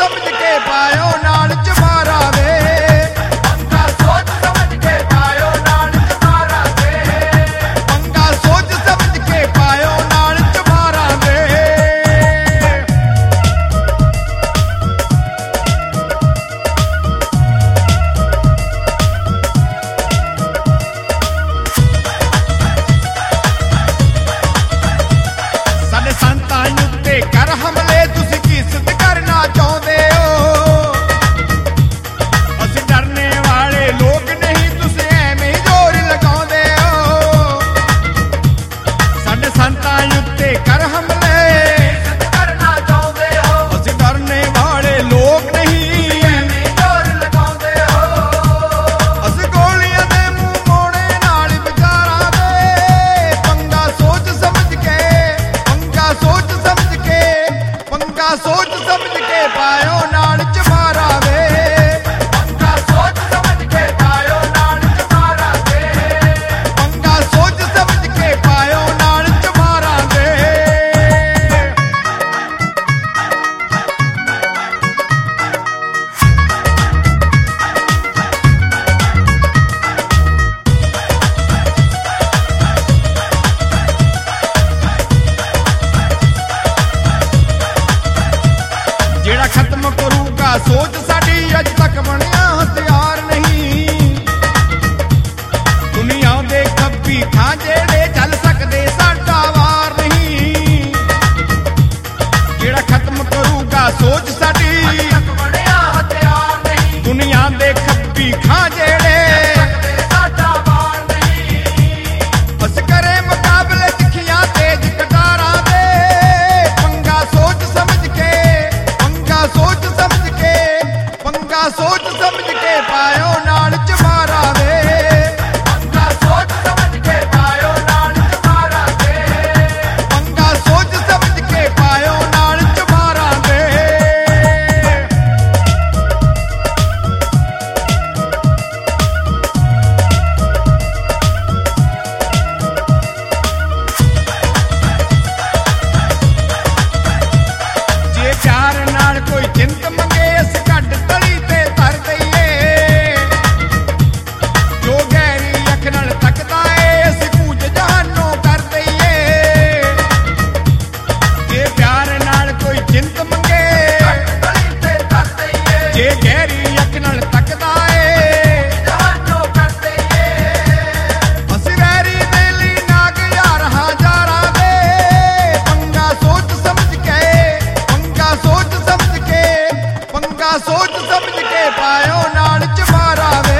ਸਮਝ ਕੇ ਪਾਇਓ ਨਾਲ ਚਮਾਰਾ ਵੇ। ਪੰਗਾ ਸੋਚ ਸਮਝ ਕੇ ਪਾਇਓ ਨਾਲ ਚਮਾਰਾ ਵੇ। ਪੰਗਾ ਸੋਚ ਸਮਝ ਕੇ ਪਾਇਓ ਨਾਲ ਚਮਾਰਾ ਵੇ। ਸਾਡੇ ਸੰਤਾਂ ਉੱਤੇ ਕਰ ਹਮਲੇ ਤੁਸੀਂ ਕੀ ਸਿੱਧ ਕਰਨਾ ਚਾਹੁੰਦੇ ਹੋ। ਅਸੀਂ ਡਰਨੇ ਵਾਲੇ ਲੋਕ ਨਹੀਂ ਤੁਸੀਂ ਐਵੇਂ ਜ਼ੋਰ ਲਗਾਉਂਦੇ ਹੋ। ਸਾਡੇ ਸੰਤਾਂ ਉੱਤੇ ਕਰ ਹਮਲੇ ਸਿੱਧ ਕਰਨਾ ਚਾਹੁੰਦੇ ਹੋ। ਅਸੀਂ ਡਰਨੇ ਵਾਲੇ ਲੋਕ ਨਹੀਂ ਐਵੇਂ ਜ਼ੋਰ ਲਗਾਉਂਦੇ ਹੋ। ਅਸੀਂ ਗੋਲੀਆਂ ਦੇ ਮੂੰਹ ਮੋੜੇ ਨਾਲ ਵਿਚਾਰਾਂ ਦੇ। ਪੰਗਾ ਸੋਚ ਸਮਝ ਕੇ ਪੰਗਾ ਸੋਚ ਸਮਝ ਕੇ ਪੰਗਾ ਸੋਚ ਸਮਝ ਕੇ ਪਾਇਓ ਨਾਲ ਚਮਾਰਾ ਵੇ। ਪੰਗਾ ਸੋਚ ਸਮਝ ਕੇ ਪਾਇਓ ਨਾਲ ਚਮਾਰਾ ਵੇ। ਪੰਗਾ ਸੋਚ ਸਮਝ ਕੇ ਪਾਇਓ ਨਾਲ ਚਮਾਰਾ ਵੇ। ਜਿਹੜਾ ਖਤਮ ਕਰੂਗਾ ਸੋਚ ਸਾਡੀ ਅੱਜ ਤੱਕ ਬਣਿਆ ਹਥਿਆਰ ਨਹੀਂ। ਦੁਨੀਆ ਦੇ ਖੱਬੀ ਥਾਂ ਜਿਹੜੇ ਚੱਲ ਸਕਦੇ ਸਾਡਾ ਵਾਰ ਨਹੀਂ। ਜਿਹੜਾ ਖਤਮ ਕਰੂਗਾ ਸੋਚ ਸਾਡੀ ਤੱਕ ਬਣਿਆ ਹਥਿਆਰ ਨਹੀਂ। ਦੁਨੀਆ ਦੇ ਖੱਬੀ ਖਾਂ ਜਿਹੜੇ ਸਕਦੇ ਸਾਡਾ ਵਾਰ ਨਹੀਂ। ਬਸ ਕਰੇ ਮੁਕਾਬਲੇ ਤਿੱਖੀਆਂ ਤੇਜ ਕਟਾਰਾਂ ਦੇ। ਪੰਗਾ ਸੋਚ ਸਮਝ ਕੇ ਪੰਗਾ ਸੋਚ ਸਮਝ ਕੇ ਪੰਗਾ ਸੋਚ ਸਮਝ ਕੇ ਪਾਇਓ ਨਾਲ ਚਮਾਰਾ ਵੇ। ਪੰਗਾ ਸੋਚ ਸਮਝ ਕੇ ਪਾਇਓ ਨਾਲ ਚਮਾਰਾ ਵੇ। ਪੰਗਾ ਸੋਚ ਸਮਝ ਕੇ ਪਾਇਓ ਨਾਲ ਚਮਾਰਾ ਵੇ। ਜੇ ਪਿਆਰ ਨਾਲ ਕੋਈ ਜਿੰਦ ਮੰਗੇ ਅਸੀਂ ਕੱਢ ਤਲੀ ਤੇ ਧਰ ਦਈਏ। ਜੋ ਗਹਿਰੀ ਅੱਖ ਨਾਲ ਤੱਕਦਾ ਏ ਅਸੀਂ ਕੂਚ ਜਹਾਨੋਂ ਕਰ ਦਈਏ। ਜੇ ਪਿਆਰ ਨਾਲ ਕੋਈ ਜਿੰਦ ਮੰਗੇ ਗਲੀ ਤੇ ਧਰ ਦਈਏ। ਜੇ ਗਹਿਰੀ ਅੱਖ ਨਾਲ ਤੱਕਦਾ ਏ ਜਹਾਨੋਂ ਕਰ ਦਈਏ। ਅਸੀਂ ਵੈਰੀ ਦੇ ਲਈ ਨਾਗ ਯਾਰ ਹਜ਼ਾਰਾਂ ਦੇ। ਪੰਗਾ ਸੋਚ ਸਮਝ ਕੇ ਪੰਗਾ ਸੋਚ ਸਮਝ ਕੇ ਪੰਗਾ ਸੋਚ ਸਮਝ ਕੇ ਪਾਇਓ ਨਾਲ ਚਮਾਰਾ ਵੇ।